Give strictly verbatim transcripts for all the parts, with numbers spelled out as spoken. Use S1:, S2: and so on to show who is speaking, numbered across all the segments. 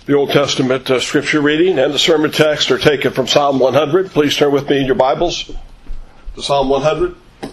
S1: The Old Testament uh, scripture reading and the sermon text are taken from Psalm one hundred. Please turn with me in your Bibles to Psalm one hundred.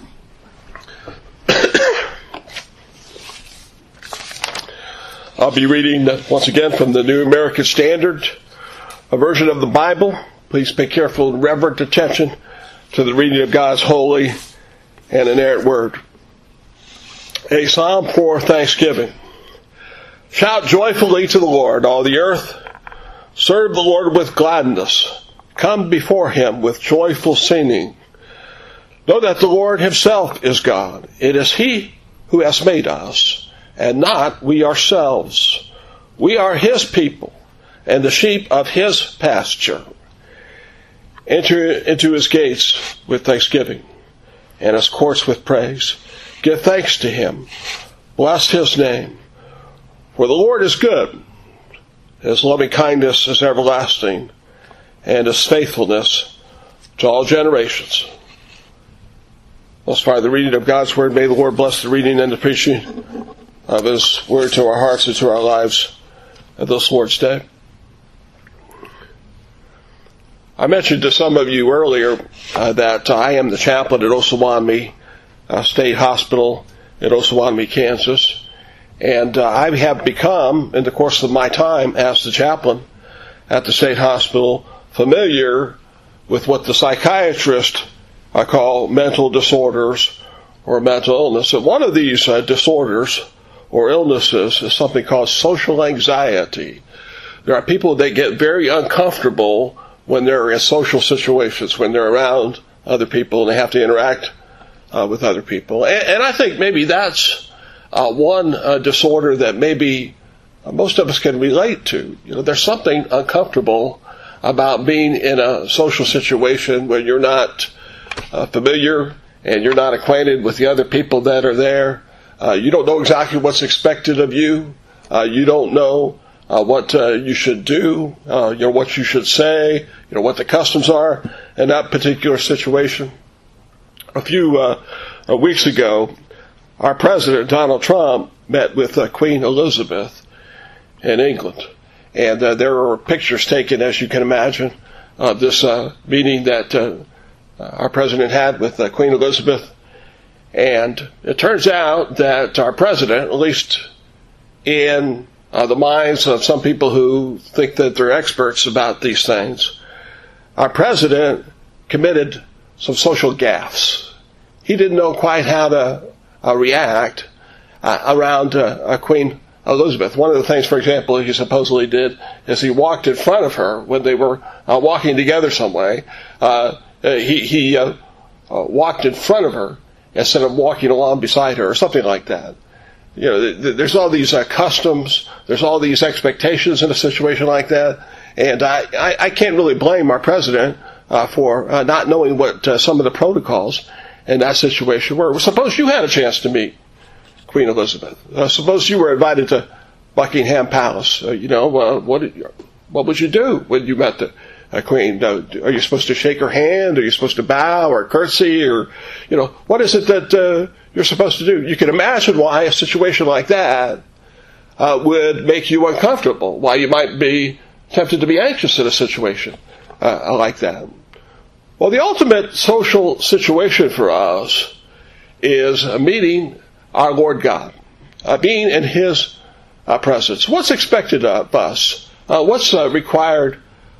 S1: I'll be reading uh, once again from the New American Standard, a version of the Bible. Please pay careful and reverent attention to the reading of God's holy and inerrant word. A psalm for thanksgiving. Shout joyfully to the Lord, all the earth. Serve the Lord with gladness. Come before him with joyful singing. Know that the Lord himself is God. It is he who has made us, and not we ourselves. We are his people, and the sheep of his pasture. Enter into his gates with thanksgiving, and his courts with praise. Give thanks to him. Bless his name. For the Lord is good. His loving kindness is everlasting, and his faithfulness to all generations. Thus far, the reading of God's word. May the Lord bless the reading and the preaching of his word to our hearts and to our lives at this Lord's Day. I mentioned to some of you earlier uh, that I am the chaplain at Osawatomie uh, State Hospital in Osawatomie, Kansas. And uh, I have become, in the course of my time as the chaplain at the state hospital, familiar with what the psychiatrists uh, call mental disorders or mental illness. And one of these uh, disorders or illnesses is something called social anxiety. There are people that get very uncomfortable when they're in social situations, when they're around other people and they have to interact uh, with other people. And, and I think maybe that's Uh, one uh, disorder that maybe uh, most of us can relate to. You know, there's something uncomfortable about being in a social situation where you're not uh, familiar and you're not acquainted with the other people that are there. Uh, you don't know exactly what's expected of you. Uh, you don't know uh, what uh, you should do, uh, you know, what you should say, you know, what the customs are in that particular situation. A few uh, uh, weeks ago, our president, Donald Trump, met with uh, Queen Elizabeth in England. And uh, there were pictures taken, as you can imagine, of this uh, meeting that uh, our president had with uh, Queen Elizabeth. And it turns out that our president, at least in uh, the minds of some people who think that they're experts about these things, our president committed some social gaffes. He didn't know quite how to Uh, react uh, around uh, uh, Queen Elizabeth. One of the things, for example, he supposedly did is he walked in front of her when they were uh, walking together some way. Uh, uh, he he uh, uh, walked in front of her instead of walking along beside her, or something like that. You know, th- th- there's all these uh, customs, there's all these expectations in a situation like that, and I, I, I can't really blame our president uh, for uh, not knowing what uh, some of the protocols in that situation were. Well, suppose you had a chance to meet Queen Elizabeth. Uh, suppose you were invited to Buckingham Palace. Uh, you know, uh, what what would you do when you met the uh, Queen? Uh, are you supposed to shake her hand? Are you supposed to bow or curtsy? Or, you know, what is it that uh, you're supposed to do? You can imagine why a situation like that uh, would make you uncomfortable, why you might be tempted to be anxious in a situation uh, like that. Well, the ultimate social situation for us is meeting our Lord God, uh, being in his uh, presence. What's expected of us? Uh, what's uh, required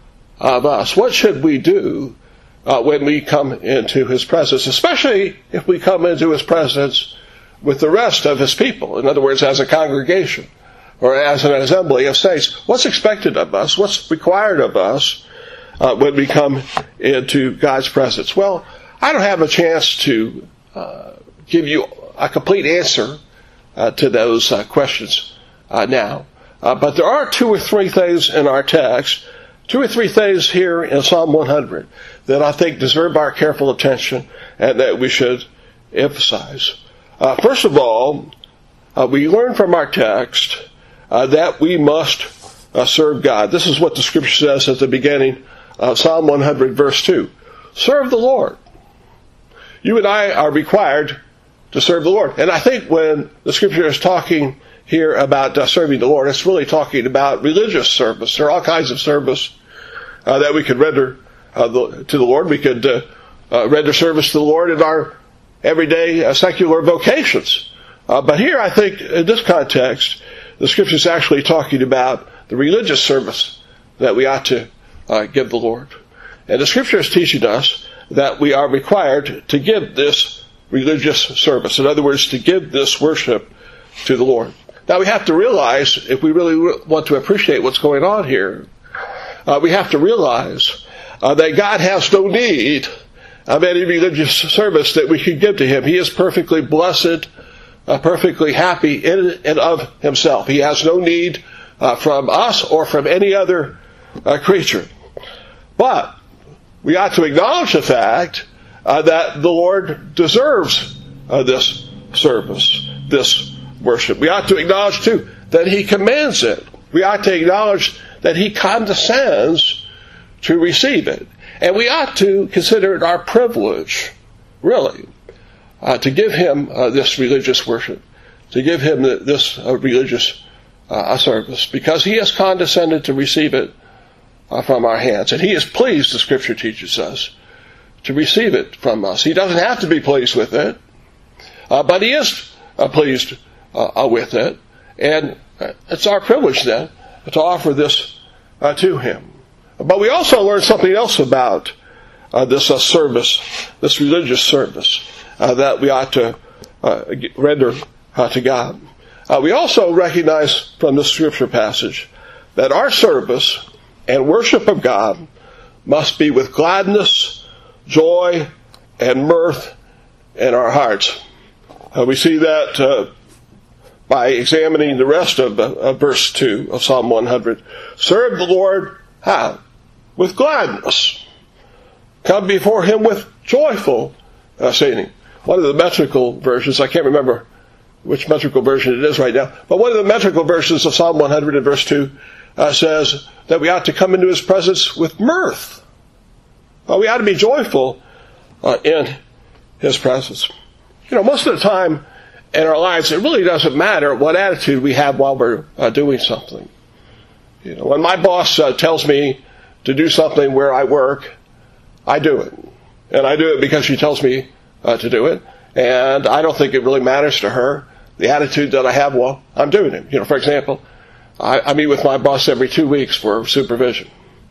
S1: of us? What should we do uh, when we come into his presence, especially if we come into his presence with the rest of his people? In other words, as a congregation or as an assembly of saints. What's expected of us? What's required of us Uh, when we come into God's presence? Well, I don't have a chance to uh, give you a complete answer uh, to those uh, questions uh, now. Uh, but there are two or three things in our text, two or three things here in Psalm one hundred that I think deserve our careful attention and that we should emphasize. Uh, first of all, uh, we learn from our text uh, that we must uh, serve God. This is what the scripture says at the beginning Uh, Psalm one hundred, verse two. Serve the Lord. You and I are required to serve the Lord. And I think when the scripture is talking here about uh, serving the Lord, it's really talking about religious service. There are all kinds of service uh, that we could render uh, the, to the Lord. We could uh, uh, render service to the Lord in our everyday uh, secular vocations. Uh, but here, I think, in this context, the Scripture is actually talking about the religious service that we ought to uh, give the Lord. And the Scripture is teaching us that we are required to give this religious service. In other words, to give this worship to the Lord. Now, we have to realize, if we really want to appreciate what's going on here, uh, we have to realize uh, that God has no need of any religious service that we can give to Him. He is perfectly blessed, uh, perfectly happy in and of Himself. He has no need uh, from us or from any other uh, creature. But we ought to acknowledge the fact uh, that the Lord deserves uh, this service, this worship. We ought to acknowledge, too, that He commands it. We ought to acknowledge that He condescends to receive it. And we ought to consider it our privilege, really, uh, to give Him uh, this religious worship, to give Him the, this uh, religious uh, service, because He has condescended to receive it uh, from our hands. And He is pleased, the Scripture teaches us, to receive it from us. He doesn't have to be pleased with it, uh, but He is uh, pleased uh, with it. And it's our privilege, then, to offer this uh, to Him. But we also learn something else about uh, this uh, service, this religious service uh, that we ought to uh, render uh, to God. Uh, we also recognize from this scripture passage that our service and worship of God must be with gladness, joy, and mirth in our hearts. Uh, we see that uh, by examining the rest of, uh, of verse two of Psalm one hundred. Serve the Lord how? With gladness. Come before Him with joyful uh, singing. One of the metrical versions, I can't remember which metrical version it is right now, but one of the metrical versions of Psalm one hundred in verse two uh, says that we ought to come into His presence with mirth. Well, we ought to be joyful uh, in His presence. You know, most of the time in our lives, it really doesn't matter what attitude we have while we're uh, doing something. You know, when my boss uh, tells me to do something where I work, I do it. And I do it because she tells me uh, to do it. And I don't think it really matters to her the attitude that I have while I'm doing it. You know, for example, I, I meet with my boss every two weeks for supervision.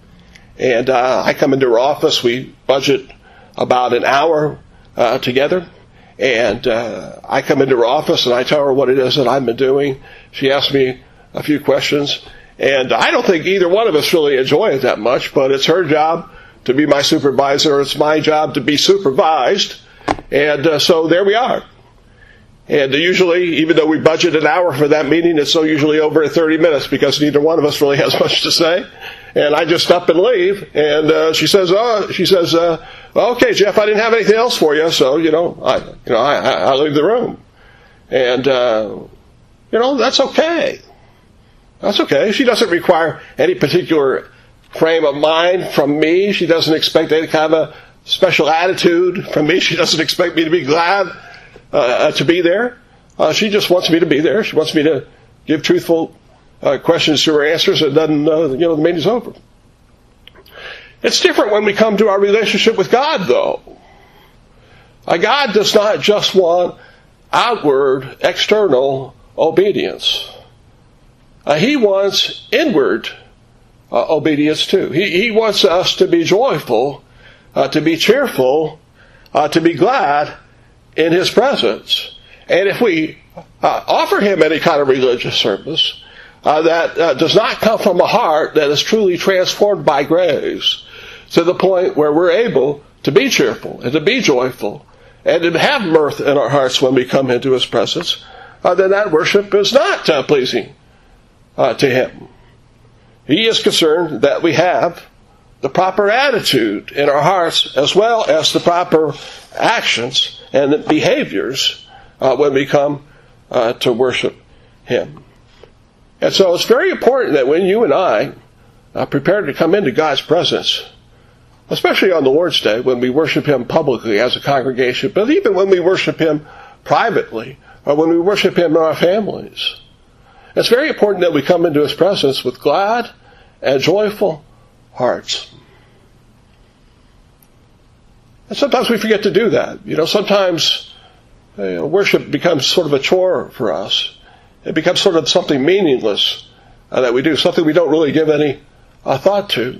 S1: And uh, I come into her office. We budget about an hour uh, together. And uh, I come into her office and I tell her what it is that I've been doing. She asks me a few questions. And I don't think either one of us really enjoy it that much, but it's her job to be my supervisor. It's my job to be supervised. And uh, so there we are. And usually, even though we budget an hour for that meeting, it's so usually over in thirty minutes because neither one of us really has much to say. And I just up and leave. And uh, she says, "Oh, she says, uh, well, okay, Jeff, I didn't have anything else for you, so you know, I, you know, I, I leave the room." And uh, you know, that's okay. That's okay. She doesn't require any particular frame of mind from me. She doesn't expect any kind of a special attitude from me. She doesn't expect me to be glad uh, to be there. Uh, she just wants me to be there. She wants me to give truthful uh, questions to her answers, and then uh, you know the meeting's over. It's different when we come to our relationship with God, though. Uh, God does not just want outward, external obedience. Uh, he wants inward uh, obedience too. He, he wants us to be joyful, uh, to be cheerful, uh, to be glad in His presence. And if we uh, offer Him any kind of religious service uh, that uh, does not come from a heart that is truly transformed by grace to the point where we're able to be cheerful and to be joyful and to have mirth in our hearts when we come into His presence, uh, then that worship is not uh, pleasing Uh, to Him. He is concerned that we have the proper attitude in our hearts as well as the proper actions and behaviors uh, when we come uh, to worship Him. And so it's very important that when you and I uh, prepare to come into God's presence, especially on the Lord's Day when we worship Him publicly as a congregation, but even when we worship Him privately or when we worship Him in our families, It's very important that we come into his presence with glad and joyful hearts. And sometimes we forget to do that. You know, sometimes you know, worship becomes sort of a chore for us. It becomes sort of something meaningless uh, that we do, something we don't really give any uh, thought to.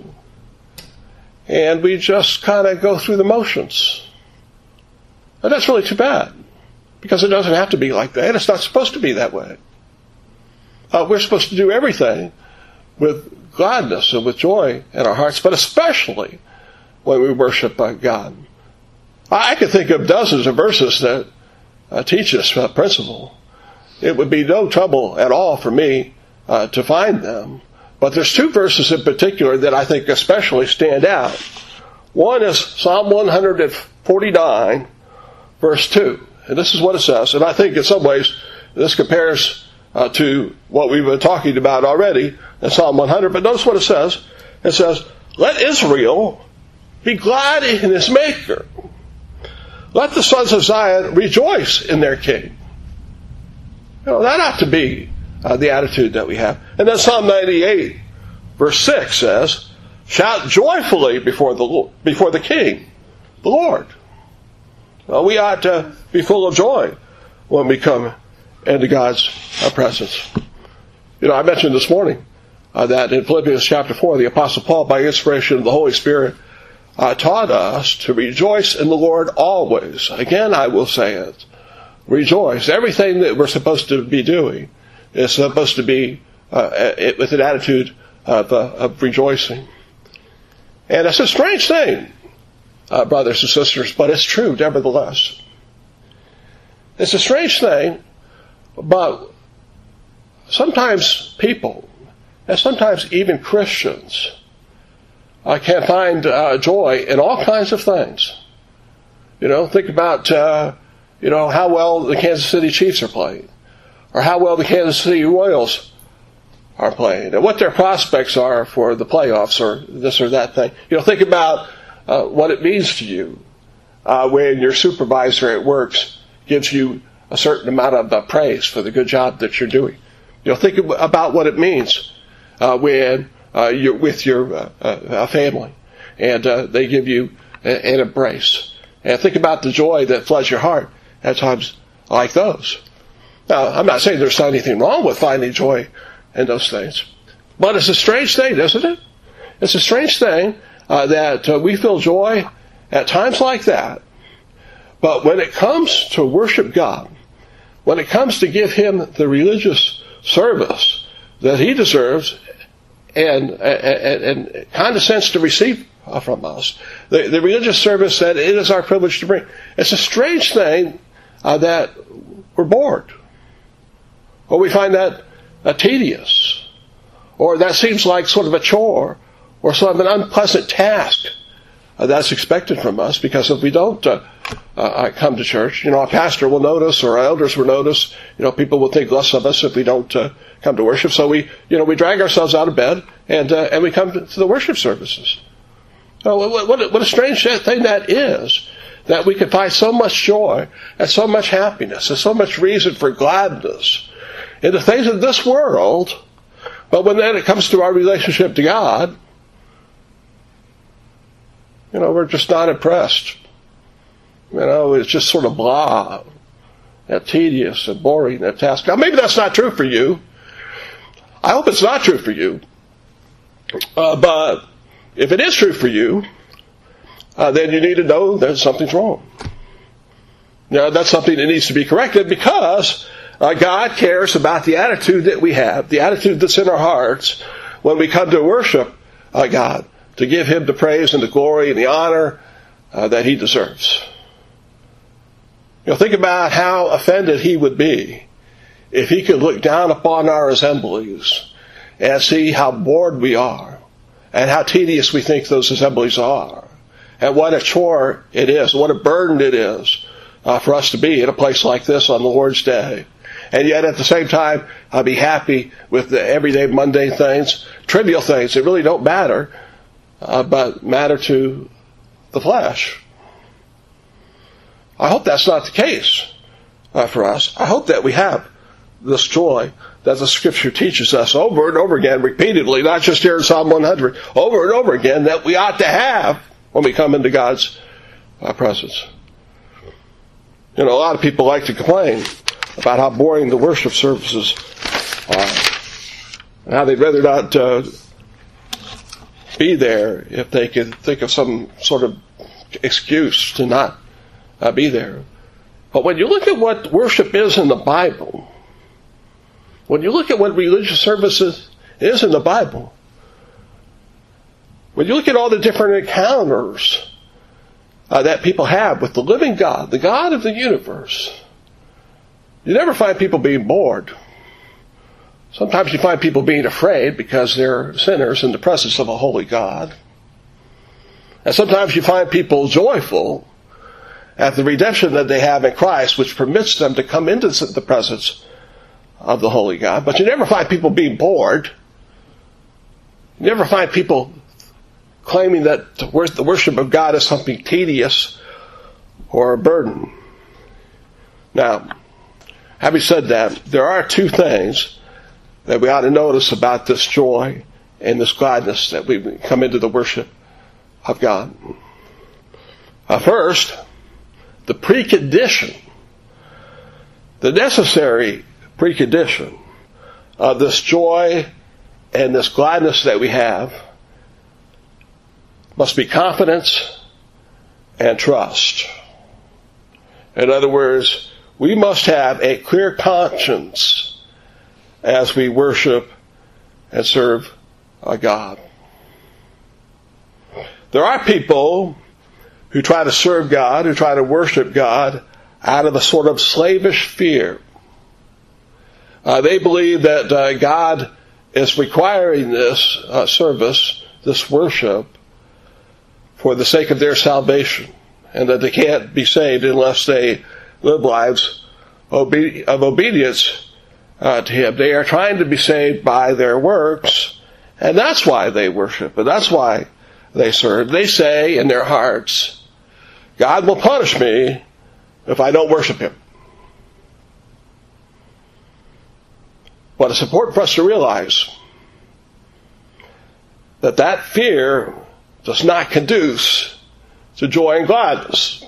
S1: And we just kind of go through the motions. And that's really too bad, because it doesn't have to be like that. It's not supposed to be that way. Uh, we're supposed to do everything with gladness and with joy in our hearts, but especially when we worship uh, God. I could think of dozens of verses that uh, teach this uh, principle. It would be no trouble at all for me uh, to find them. But there's two verses in particular that I think especially stand out. One is Psalm one forty-nine, verse two. And this is what it says. And I think in some ways this compares uh, to what we've been talking about already in Psalm one hundred. But notice what it says. It says, "Let Israel be glad in his Maker. Let the sons of Zion rejoice in their King." You know, that ought to be uh, the attitude that we have. And then Psalm ninety-eight, verse six says, "Shout joyfully before the before the King, the Lord." Well, we ought to be full of joy when we come into God's uh, presence. You know, I mentioned this morning uh, that in Philippians chapter four, the Apostle Paul, by inspiration of the Holy Spirit, uh, taught us to rejoice in the Lord always. Again, I will say it. Rejoice. Everything that we're supposed to be doing is supposed to be uh, with an attitude of, uh, of rejoicing. And it's a strange thing, uh, brothers and sisters, but it's true nevertheless. It's a strange thing, but sometimes people, and sometimes even Christians, uh, can find uh, joy in all kinds of things. You know, think about uh, you know how well the Kansas City Chiefs are playing, or how well the Kansas City Royals are playing, and what their prospects are for the playoffs, or this or that thing. You know, think about uh, what it means to you uh, when your supervisor at work gives you a certain amount of uh, praise for the good job that you're doing. You know, think about what it means uh, when uh, you're with your uh, uh, family and uh, they give you a, an embrace. And think about the joy that floods your heart at times like those. Now, I'm not saying there's anything wrong with finding joy in those things, but it's a strange thing, isn't it? It's a strange thing uh, that uh, we feel joy at times like that, but when it comes to worship God, when it comes to give Him the religious service that He deserves and, and, and condescends to receive from us, the, the religious service that it is our privilege to bring, it's a strange thing uh, that we're bored, or we find that uh, tedious, or that seems like sort of a chore, or sort of an unpleasant task uh, that's expected from us, because if we don't uh, uh, come to church, you know, a pastor will notice, or our elders will notice, you know, people will think less of us if we don't uh, come to worship. So we, you know, we drag ourselves out of bed and uh, and we come to, to the worship services. Oh, what, what, what a strange thing that is, that we can find so much joy and so much happiness and so much reason for gladness in the things of this world, but when then it comes to our relationship to God, you know, we're just not impressed. You know, it's just sort of blah, and tedious and boring, that task. Now, maybe that's not true for you. I hope it's not true for you. Uh, but if it is true for you, uh, then you need to know that something's wrong. Now, that's something that needs to be corrected, because uh, God cares about the attitude that we have, the attitude that's in our hearts when we come to worship uh, God, to give Him the praise and the glory and the honor uh, that He deserves. You know, think about how offended He would be if He could look down upon our assemblies and see how bored we are and how tedious we think those assemblies are, and what a chore it is, what a burden it is uh, for us to be in a place like this on the Lord's Day. And yet at the same time, I'll be happy with the everyday mundane things, trivial things that really don't matter, uh, but matter to the flesh. I hope that's not the case uh, for us. I hope that we have this joy that the Scripture teaches us over and over again, repeatedly, not just here in Psalm one hundred, over and over again, that we ought to have when we come into God's uh, presence. You know, a lot of people like to complain about how boring the worship services are, and how they'd rather not uh, be there if they could think of some sort of excuse to not uh, be there. But when you look at what worship is in the Bible, when you look at what religious services is in the Bible, when you look at all the different encounters uh, that people have with the living God, the God of the universe, you never find people being bored. Sometimes you find people being afraid because they're sinners in the presence of a holy God. And sometimes you find people joyful at the redemption that they have in Christ, which permits them to come into the presence of the holy God. But you never find people being bored. You never find people claiming that the worship of God is something tedious or a burden. Now, having said that, there are two things that we ought to notice about this joy and this gladness that we come into the worship of God. Uh, first, the precondition, the necessary precondition of this joy and this gladness that we have must be confidence and trust. In other words, we must have a clear conscience as we worship and serve a God. There are people who try to serve God, who try to worship God out of a sort of slavish fear. Uh, they believe that uh, God is requiring this uh, service, this worship, for the sake of their salvation, and that they can't be saved unless they live lives of obedience uh, to Him. They are trying to be saved by their works, and that's why they worship, and that's why they serve. They say in their hearts, God will punish me if I don't worship Him. But it's important for us to realize that that fear does not conduce to joy and gladness.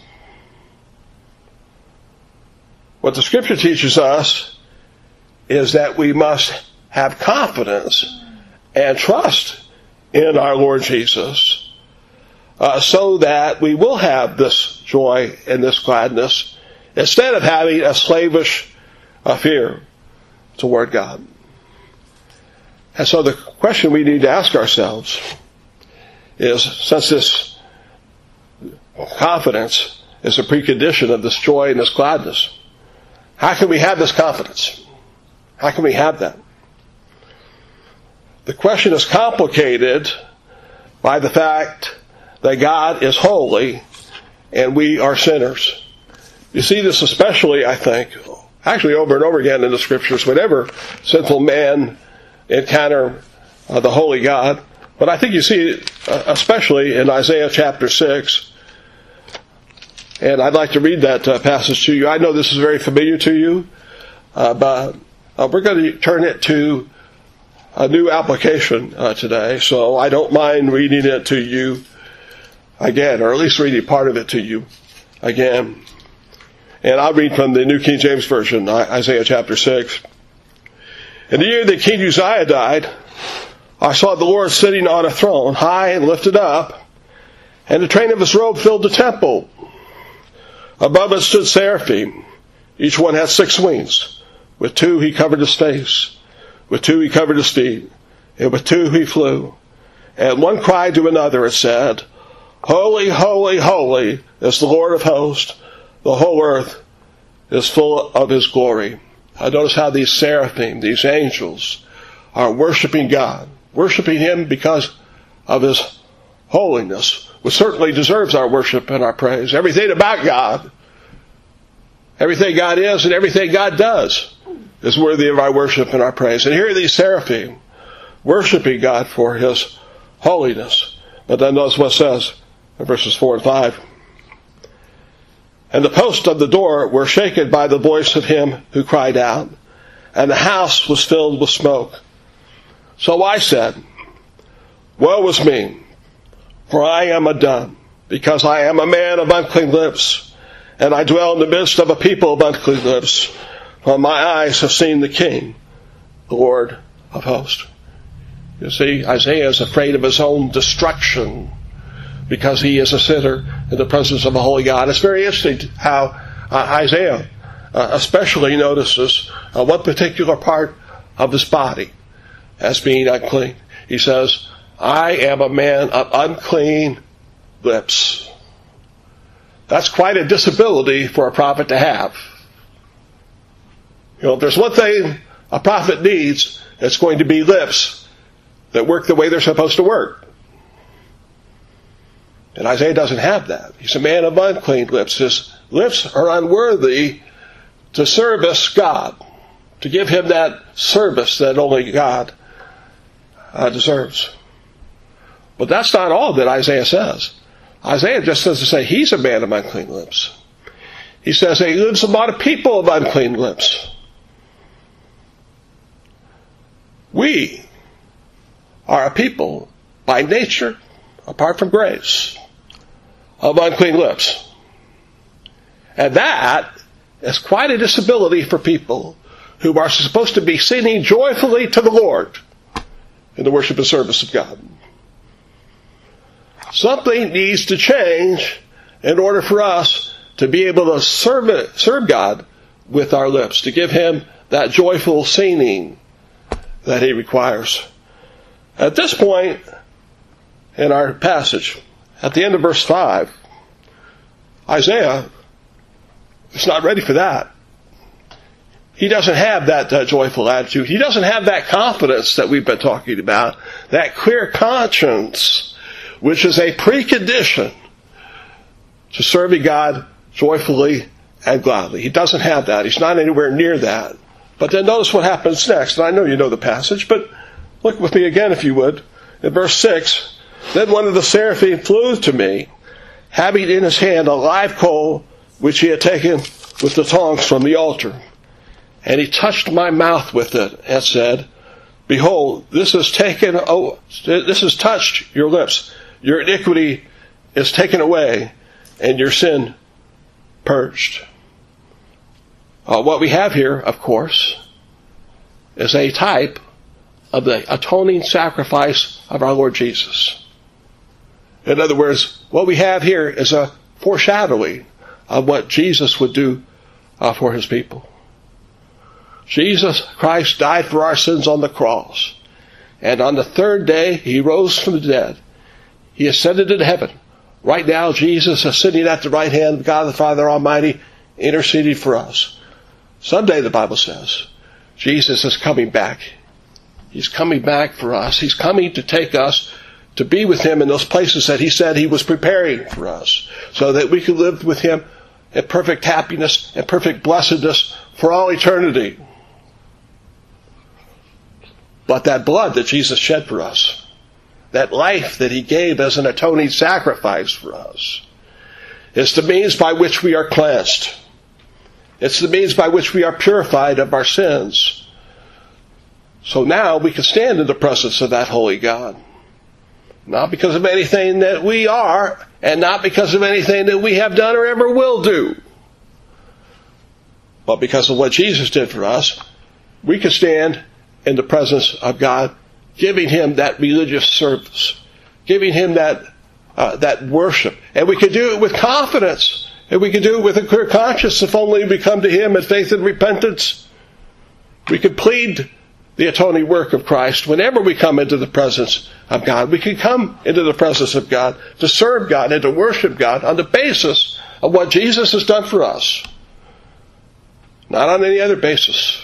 S1: What the Scripture teaches us is that we must have confidence and trust in our Lord Jesus, uh, so that we will have this joy and this gladness instead of having a slavish uh, fear toward God. And so the question we need to ask ourselves is, since this confidence is a precondition of this joy and this gladness, how can we have this confidence? How can we have that? The question is complicated by the fact that God is holy and we are sinners. You see this especially, I think, actually over and over again in the Scriptures, whenever sinful man encounter uh, the holy God. But I think you see it uh, especially in Isaiah chapter six. And I'd like to read that uh, passage to you. I know this is very familiar to you, uh, but uh, we're going to turn it to a new application uh, today. So I don't mind reading it to you again, or at least reading part of it to you again. And I'll read from the New King James Version, Isaiah chapter six. In the year that King Uzziah died, I saw the Lord sitting on a throne, high and lifted up, and the train of his robe filled the temple. Above it stood seraphim. Each one had six wings. With two he covered his face. With two he covered his feet. And with two he flew. And one cried to another and said, Holy, holy, holy is the Lord of hosts. The whole earth is full of His glory. I notice how these seraphim, these angels, are worshiping God. Worshiping Him because of His holiness, which certainly deserves our worship and our praise. Everything about God, everything God is and everything God does is worthy of our worship and our praise. And here are these seraphim worshiping God for His holiness. But then notice what it says in verses four and five. And the posts of the door were shaken by the voice of him who cried out. and the house was filled with smoke. So I said, woe is me, for I am undone, because I am a man of unclean lips, and I dwell in the midst of a people of unclean lips. For my eyes have seen the King, the Lord of hosts. You see, Isaiah is afraid of his own destruction because he is a sinner in the presence of a holy God. It's very interesting how uh, Isaiah uh, especially notices uh, one particular part of his body as being unclean. He says, I am a man of unclean lips. That's quite a disability for a prophet to have. You know, if there's one thing a prophet needs, it's going to be lips that work the way they're supposed to work. And Isaiah doesn't have that. He's a man of unclean lips. His lips are unworthy to service God, to give him that service that only God uh, deserves. But that's not all that Isaiah says. Isaiah just doesn't say he's a man of unclean lips. He says he lives among a people of unclean lips. We are a people by nature, apart from grace, of unclean lips. And that is quite a disability for people who are supposed to be singing joyfully to the Lord in the worship and service of God. Something needs to change in order for us to be able to serve, it, serve God with our lips, to give him that joyful singing that he requires. At this point in our passage, at the end of verse five, Isaiah is not ready for that. He doesn't have that uh, joyful attitude. He doesn't have that confidence that we've been talking about, that clear conscience, which is a precondition to serving God joyfully and gladly. He doesn't have that. He's not anywhere near that. But then notice what happens next. And I know you know the passage, but look with me again, if you would. In verse six, then one of the seraphim flew to me, having in his hand a live coal, which he had taken with the tongs from the altar. And he touched my mouth with it and said, behold, this has taken, oh, this has touched your lips. Your iniquity is taken away, and your sin purged. Uh, what we have here, of course, is a type of the atoning sacrifice of our Lord Jesus. In other words, what we have here is a foreshadowing of what Jesus would do uh, for his people. Jesus Christ died for our sins on the cross. And on the third day, he rose from the dead. He ascended into heaven. Right now, Jesus is sitting at the right hand of God the Father Almighty, interceding for us. Someday, the Bible says, Jesus is coming back. He's coming back for us. He's coming to take us to be with him in those places that he said he was preparing for us, so that we can live with him in perfect happiness and perfect blessedness for all eternity. But that blood that Jesus shed for us, that life that he gave as an atoning sacrifice for us, is the means by which we are cleansed. It's the means by which we are purified of our sins. So now we can stand in the presence of that holy God. Not because of anything that we are, and not because of anything that we have done or ever will do. But because of what Jesus did for us, we can stand in the presence of God, giving him that religious service, giving him that uh, that worship. And we can do it with confidence. And we can do it with a clear conscience if only we come to him in faith and repentance. We can plead the atoning work of Christ whenever we come into the presence of God. We can come into the presence of God to serve God and to worship God on the basis of what Jesus has done for us. Not on any other basis.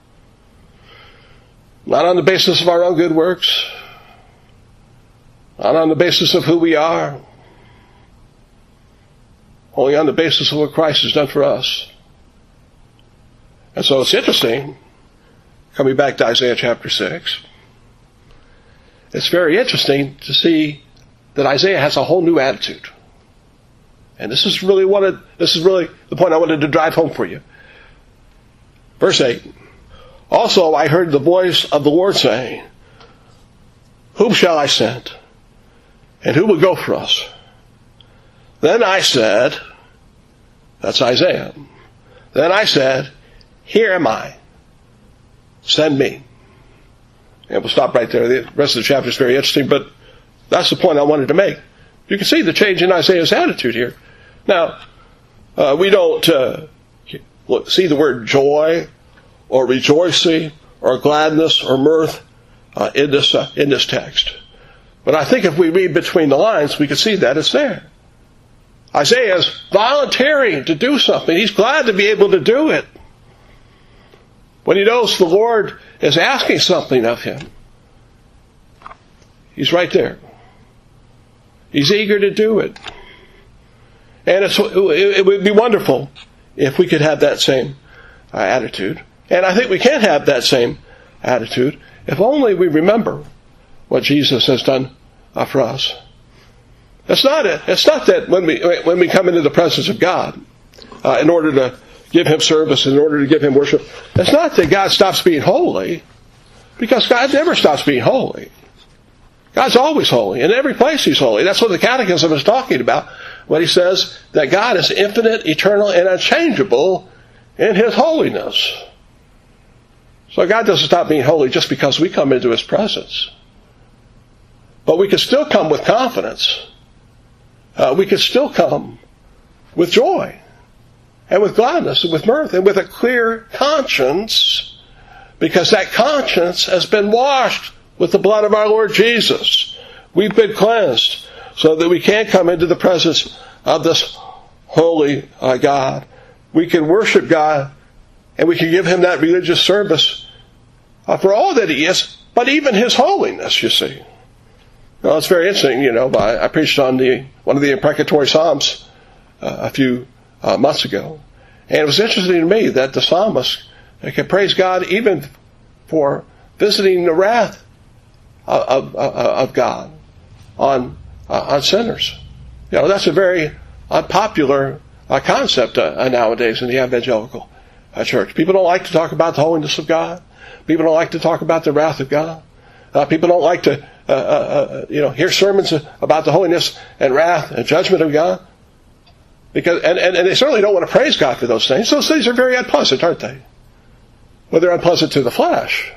S1: Not on the basis of our own good works. Not on the basis of who we are. Only on the basis of what Christ has done for us. And so it's interesting, coming back to Isaiah chapter six, it's very interesting to see that Isaiah has a whole new attitude. And this is really what this is really the point I wanted to drive home for you. Verse eight. Also, I heard the voice of the Lord saying, whom shall I send? And who will go for us? Then I said, that's Isaiah. Then I said, here am I. Send me. And we'll stop right there. The rest of the chapter is very interesting, but that's the point I wanted to make. You can see the change in Isaiah's attitude here. Now, uh, we don't uh, see the word joy or rejoicing or gladness or mirth uh, in this uh, in this text. But I think if we read between the lines, we can see that it's there. Isaiah is volunteering to do something. He's glad to be able to do it. When he knows the Lord is asking something of him, he's right there. He's eager to do it. And it's, it would be wonderful if we could have that same uh, attitude. And I think we can have that same attitude if only we remember what Jesus has done uh, for us. It's not a, it's not that when we when we come into the presence of God uh, in order to give him service, in order to give him worship, it's not that God stops being holy, because God never stops being holy. God's always holy. In every place he's holy. That's what the Catechism is talking about when he says that God is infinite, eternal, and unchangeable in his holiness. So God doesn't stop being holy just because we come into his presence. But we can still come with confidence. Uh, we can still come with joy and with gladness and with mirth and with a clear conscience, because that conscience has been washed with the blood of our Lord Jesus. We've been cleansed so that we can come into the presence of this holy uh, God. We can worship God and we can give him that religious service uh, for all that he is, but even his holiness, you see. Well, it's very interesting, you know, I, I preached on the one of the imprecatory Psalms uh, a few uh, months ago. And it was interesting to me that the psalmist can praise God even for visiting the wrath of, of, of God on uh, on sinners. You know, that's a very unpopular uh, concept uh, nowadays in the evangelical uh, church. People don't like to talk about the holiness of God. People don't like to talk about the wrath of God. Uh, people don't like to, uh, uh, you know, hear sermons about the holiness and wrath and judgment of God. Because, and, and, and they certainly don't want to praise God for those things. Those things are very unpleasant, aren't they? Well, they're unpleasant to the flesh.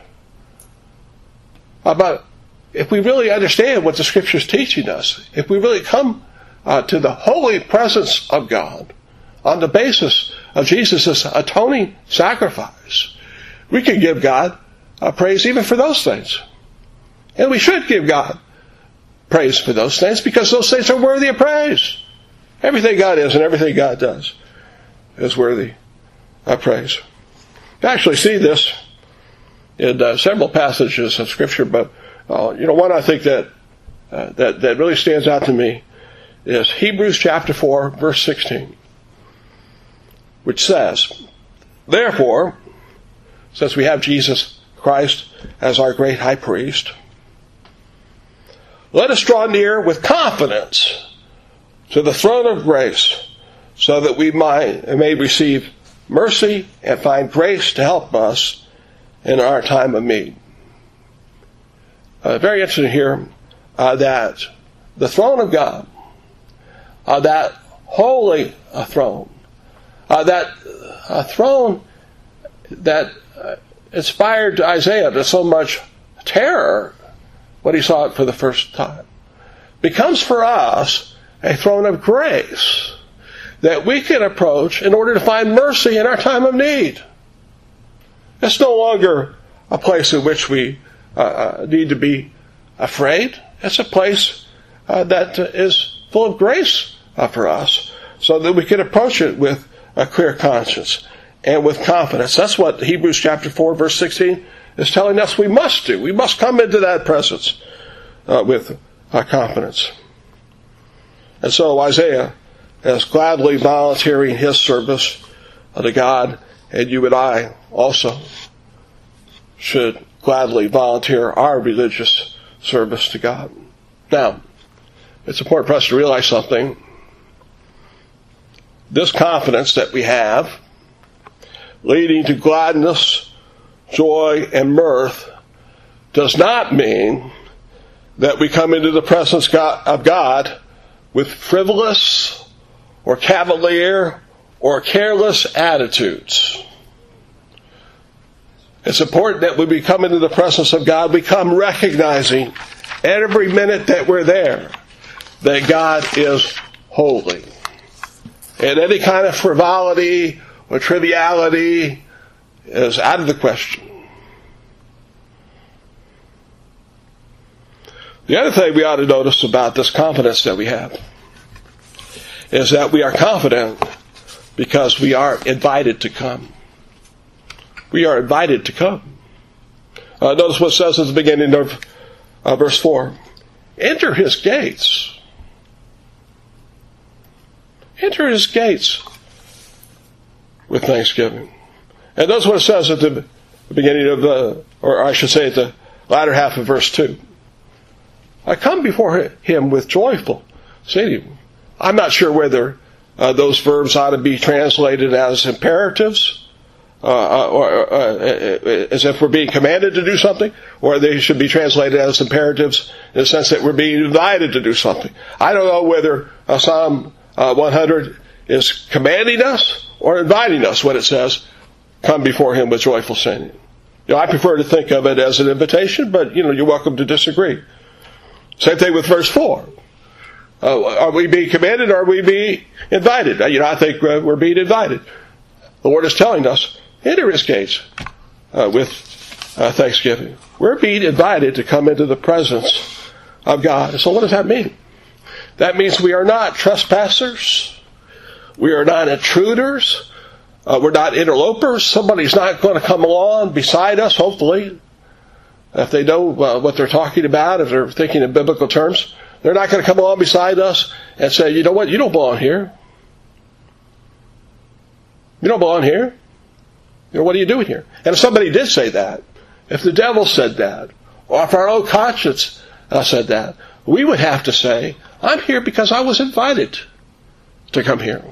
S1: Uh, but if we really understand what the Scripture is teaching us, if we really come uh, to the holy presence of God on the basis of Jesus' atoning sacrifice, we can give God uh, praise even for those things. And we should give God praise for those things, because those things are worthy of praise. Everything God is and everything God does is worthy of praise. You actually see this in uh, several passages of Scripture, but uh, you know, one I think that, uh, that that really stands out to me is Hebrews chapter four, verse sixteen, which says, "Therefore, since we have Jesus Christ as our great high priest, let us draw near with confidence to the throne of grace, so that we might, may receive mercy and find grace to help us in our time of need." Uh, very interesting here uh, that the throne of God, uh, that holy uh, throne, uh, that uh, throne that uh, inspired Isaiah to so much terror when he saw it for the first time, becomes for us a throne of grace that we can approach in order to find mercy in our time of need. It's no longer a place in which we uh, need to be afraid. It's a place uh, that is full of grace uh, for us, so that we can approach it with a clear conscience and with confidence. That's what Hebrews chapter four, verse sixteen is telling us we must do. We must come into that presence uh, with uh, confidence. And so Isaiah is gladly volunteering his service to God, and you and I also should gladly volunteer our religious service to God. Now, it's important for us to realize something. This confidence that we have, leading to gladness, joy, and mirth does not mean that we come into the presence of God with frivolous or cavalier or careless attitudes. It's important that when we come into the presence of God, we come recognizing every minute that we're there that God is holy. And any kind of frivolity or triviality is out of the question. The other thing we ought to notice about this confidence that we have is that we are confident because we are invited to come. We are invited to come. Uh, notice what it says at the beginning of uh, verse four. Enter his gates. Enter his gates with thanksgiving. And notice what it says at the beginning of the, or I should say at the latter half of verse two. I come before him with joyful singing. I'm not sure whether uh, those verbs ought to be translated as imperatives, uh, or uh, as if we're being commanded to do something, or they should be translated as imperatives in the sense that we're being invited to do something. I don't know whether uh, Psalm uh, one hundred is commanding us or inviting us when it says, come before him with joyful singing. You know, I prefer to think of it as an invitation, but you know, you're welcome to disagree. Same thing with verse four. Uh, are we being commanded or are we being invited? You know, I think uh, we're being invited. The Lord is telling us, enter his gates uh, with uh, thanksgiving. We're being invited to come into the presence of God. So what does that mean? That means we are not trespassers. We are not intruders. Uh, we're not interlopers. Somebody's not going to come along beside us, hopefully. If they know uh, what they're talking about, if they're thinking in biblical terms, they're not going to come along beside us and say, you know what, you don't belong here. You don't belong here. You know, what are you doing here? And if somebody did say that, if the devil said that, or if our own conscience uh, said that, we would have to say, I'm here because I was invited to come here.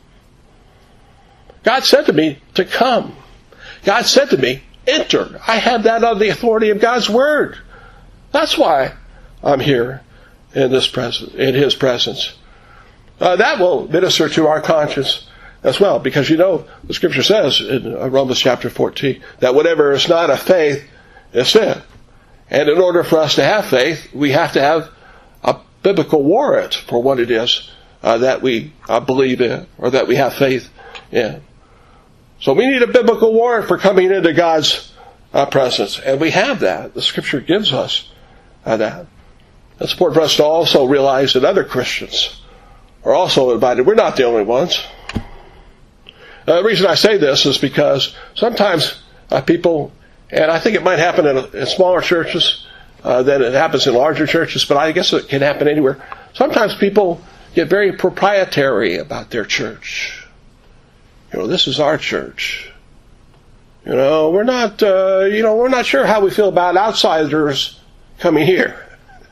S1: God said to me to come. God said to me, enter. I have that on the authority of God's word. That's why I'm here in this presence, in his presence. Uh, that will minister to our conscience as well, because you know the scripture says in Romans chapter fourteen that whatever is not of faith is sin. And in order for us to have faith, we have to have a biblical warrant for what it is uh, that we uh, believe in or that we have faith in. So we need a biblical warrant for coming into God's uh, presence. And we have that. The scripture gives us uh, that. It's important for us to also realize that other Christians are also invited. We're not the only ones. Uh, the reason I say this is because sometimes uh, people, and I think it might happen in, in smaller churches uh, than it happens in larger churches, but I guess it can happen anywhere. Sometimes people get very proprietary about their church. You know, this is our church. You know, we're not, uh, you know, we're not sure how we feel about outsiders coming here.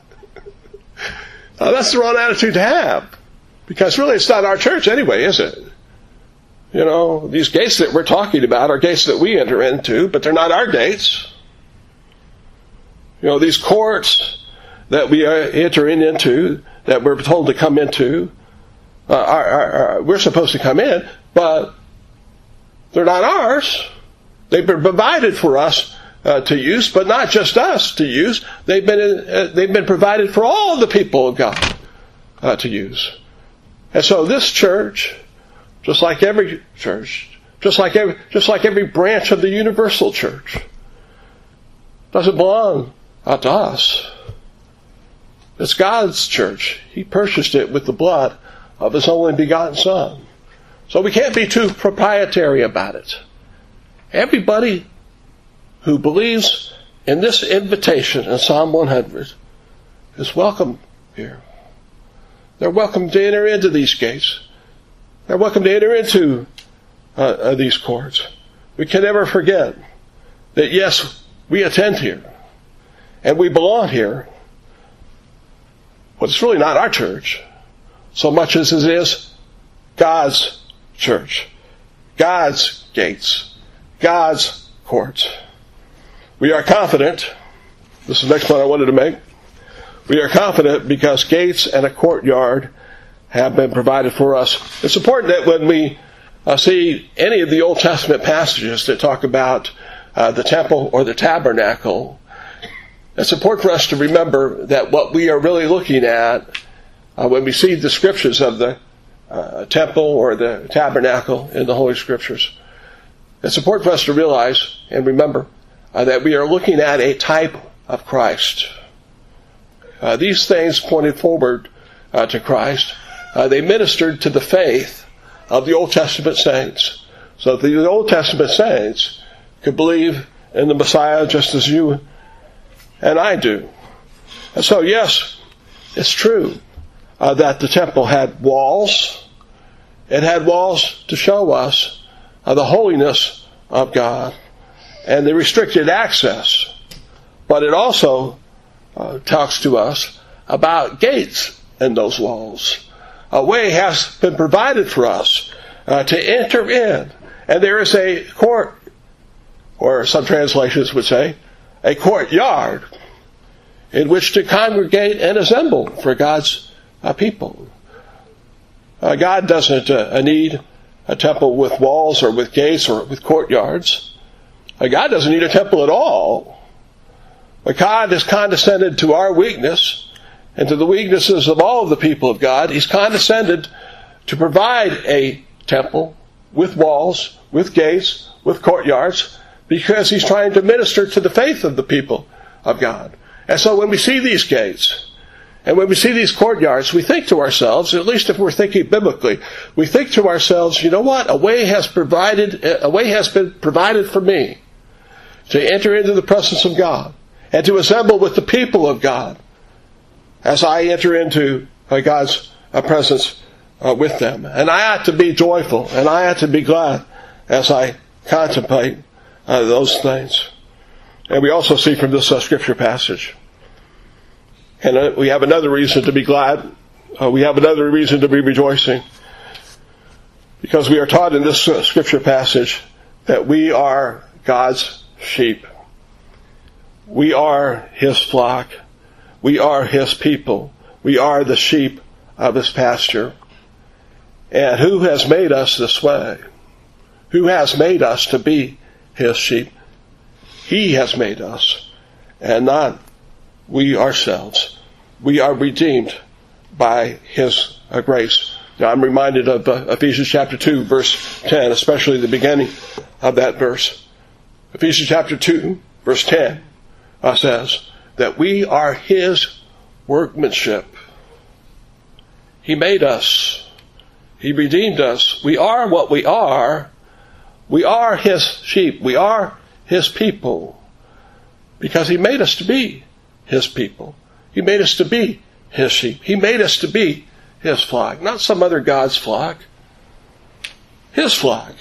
S1: uh, that's the wrong attitude to have. Because really it's not our church anyway, is it? You know, these gates that we're talking about are gates that we enter into, but they're not our gates. You know, these courts that we are entering into, that we're told to come into, uh, are, are, are, we're supposed to come in, but they're not ours. They've been provided for us uh, to use, but not just us to use. They've been uh, they've been provided for all the people of God uh, to use. And so this church, just like every church, just like every just like every branch of the universal church, doesn't belong uh, to us. It's God's church. He purchased it with the blood of his only begotten Son. So we can't be too proprietary about it. Everybody who believes in this invitation in Psalm one hundred is welcome here. They're welcome to enter into these gates. They're welcome to enter into uh, uh, these courts. We can never forget that, yes, we attend here and we belong here, but it's really not our church so much as it is God's church, God's gates, God's courts. We are confident. This is the next point I wanted to make. We are confident because gates and a courtyard have been provided for us. It's important that when we uh, see any of the Old Testament passages that talk about uh, the temple or the tabernacle, it's important for us to remember that what we are really looking at uh, when we see descriptions of the uh, temple or the tabernacle in the Holy Scriptures, it's important for us to realize and remember uh, that we are looking at a type of Christ. Uh, these things pointed forward uh, to Christ. Uh, they ministered to the faith of the Old Testament saints. So that the Old Testament saints could believe in the Messiah just as you and I do. And so, yes, it's true uh, that the temple had walls. It had walls to show us uh, the holiness of God and the restricted access. But it also uh, talks to us about gates in those walls. A way has been provided for us uh, to enter in. And there is a court, or some translations would say, a courtyard in which to congregate and assemble for God's uh, people. Uh, God doesn't uh, need a temple with walls or with gates or with courtyards. Uh, God doesn't need a temple at all. But God has condescended to our weakness and to the weaknesses of all of the people of God. He's condescended to provide a temple with walls, with gates, with courtyards, because He's trying to minister to the faith of the people of God. And so when we see these gates, and when we see these courtyards, we think to ourselves, at least if we're thinking biblically, we think to ourselves, you know what? A way has provided, a way has been provided for me to enter into the presence of God and to assemble with the people of God as I enter into God's presence with them. And I ought to be joyful, and I ought to be glad as I contemplate uh, those things. And we also see from this uh, scripture passage, and uh, we have another reason to be glad. Uh, we have another reason to be rejoicing, because we are taught in this uh, scripture passage that we are God's sheep. We are His flock. We are His people. We are the sheep of His pasture. And who has made us this way? Who has made us to be His sheep? He has made us, and not we ourselves. We are redeemed by His uh, grace. Now I'm reminded of uh, Ephesians chapter two, verse ten, especially the beginning of that verse. Ephesians chapter two, verse ten uh, says that we are His workmanship. He made us. He redeemed us. We are what we are. We are His sheep. We are His people. Because He made us to be His people. He made us to be His sheep. He made us to be His flock. Not some other God's flock. His flock.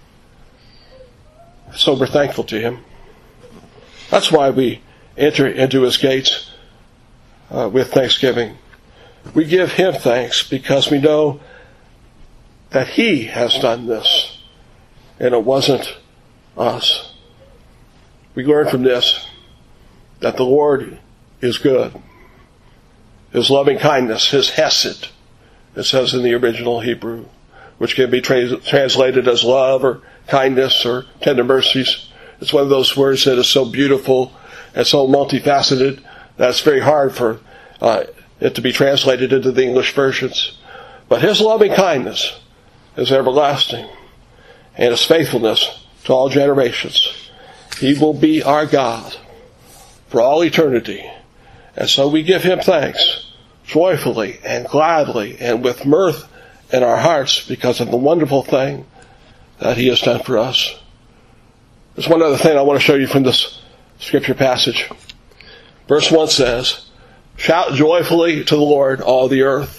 S1: So we're thankful to Him. That's why we enter into His gates uh, with thanksgiving. We give Him thanks because we know that He has done this, and it wasn't us. We learn from this that the Lord is good. His loving kindness, His hesed, it says in the original Hebrew, which can be tra- translated as love or kindness or tender mercies. It's one of those words that is so beautiful and so multifaceted that it's very hard for uh, it to be translated into the English versions. But His loving kindness is everlasting, and His faithfulness to all generations. He will be our God for all eternity. And so we give Him thanks joyfully and gladly and with mirth in our hearts because of the wonderful thing that He has done for us. There's one other thing I want to show you from this scripture passage. Verse one says, "Shout joyfully to the Lord, all the earth."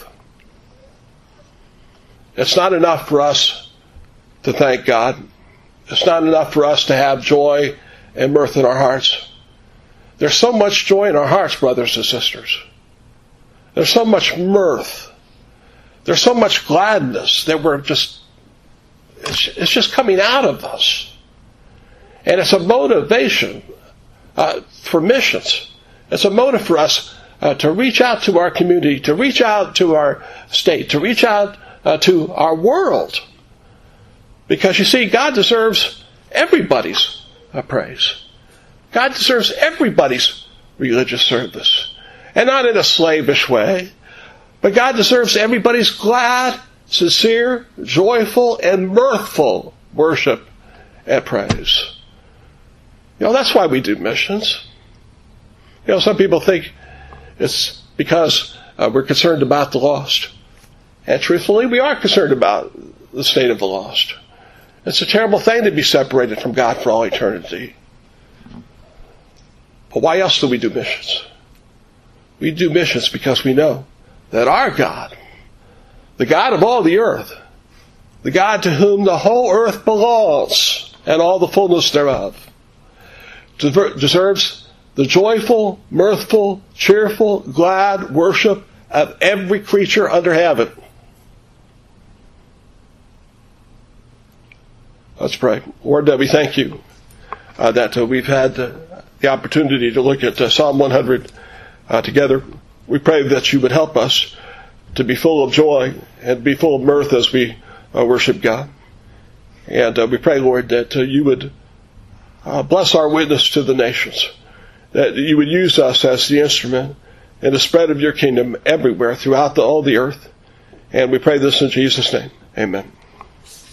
S1: It's not enough for us to thank God. It's not enough for us to have joy and mirth in our hearts. There's so much joy in our hearts, brothers and sisters. There's so much mirth. There's so much gladness that we're just, it's, it's just coming out of us. And it's a motivation uh, for missions. It's a motive for us uh, to reach out to our community, to reach out to our state, to reach out uh, to our world. Because you see, God deserves everybody's uh, praise. God deserves everybody's religious service. And not in a slavish way, but God deserves everybody's glad, sincere, joyful, and mirthful worship and praise. You know, that's why we do missions. You know, some people think it's because uh, we're concerned about the lost. And truthfully, we are concerned about the state of the lost. It's a terrible thing to be separated from God for all eternity. But why else do we do missions? We do missions because we know that our God, the God of all the earth, the God to whom the whole earth belongs and all the fullness thereof, deserves the joyful, mirthful, cheerful, glad worship of every creature under heaven. Let's pray. Lord, uh, we thank you uh, that uh, we've had uh, the opportunity to look at uh, Psalm one hundred uh, together. We pray that you would help us to be full of joy and be full of mirth as we uh, worship God. And uh, we pray, Lord, that uh, you would uh, bless our witness to the nations, that you would use us as the instrument in the spread of your kingdom everywhere throughout the, all the earth. And we pray this in Jesus' name. Amen.